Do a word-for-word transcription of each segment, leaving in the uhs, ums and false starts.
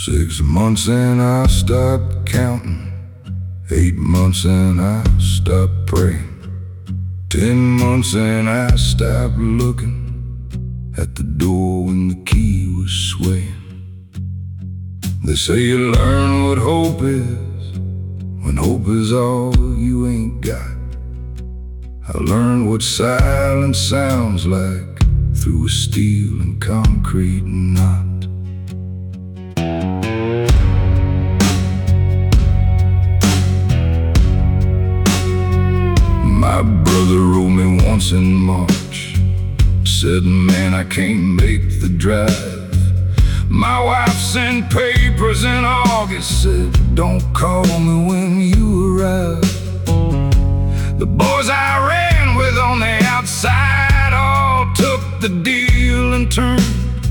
Six months and I stopped counting. Eight months and I stopped praying. Ten months and I stopped looking at the door when the key was swaying. They say you learn what hope is when hope is all you ain't got. I learned what silence sounds like through a steel and concrete knot. My brother wrote me once in March, said, man, I can't make the drive. My wife sent papers in August, said, don't call me when you arrive. The boys I ran with on the outside all took the deal and turned.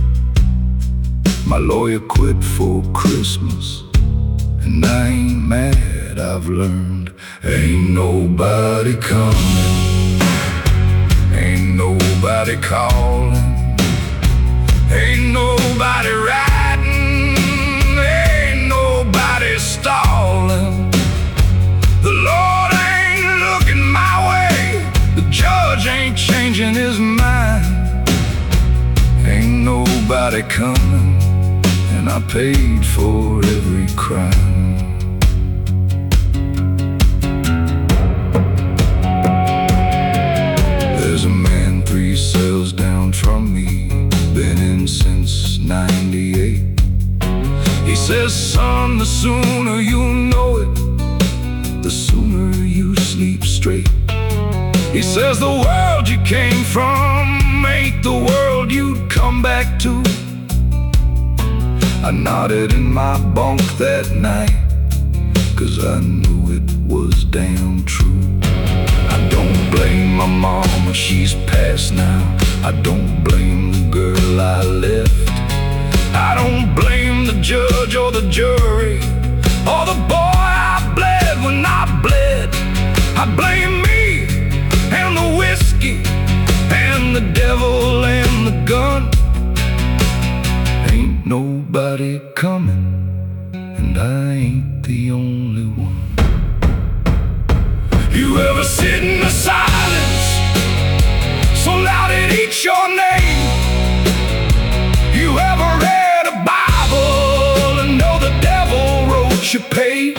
My lawyer quit for Christmas, and I ain't mad, I've learned. Ain't nobody coming, ain't nobody calling, ain't nobody riding, ain't nobody stalling. The Lord ain't looking my way, the judge ain't changing his mind. Ain't nobody coming, and I paid for every crime. There's a man three cells down from me, been in since ninety-eight. He says, son, the sooner you know it, the sooner you sleep straight. He says, the world you came from ain't the world you'd come back to. I nodded in my bunk that night, 'cause I knew it was damn true. I don't blame my mama, she's passed now. I don't blame the girl I left. I don't blame the judge or the jury or the boy I bled when I bled. I blame me and the whiskey and the devil and the gun. Ain't nobody coming, and I ain't the only one. You ever sit in the silence so loud it eats your name? You ever read a Bible and know the devil wrote your page?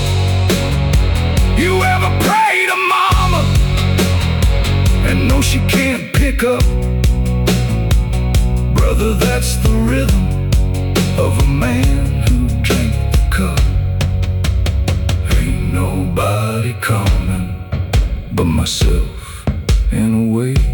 You ever pray to mama and know she can't pick up? Brother, that's the rhythm of a man who drank the cup. Ain't nobody coming but myself in a way.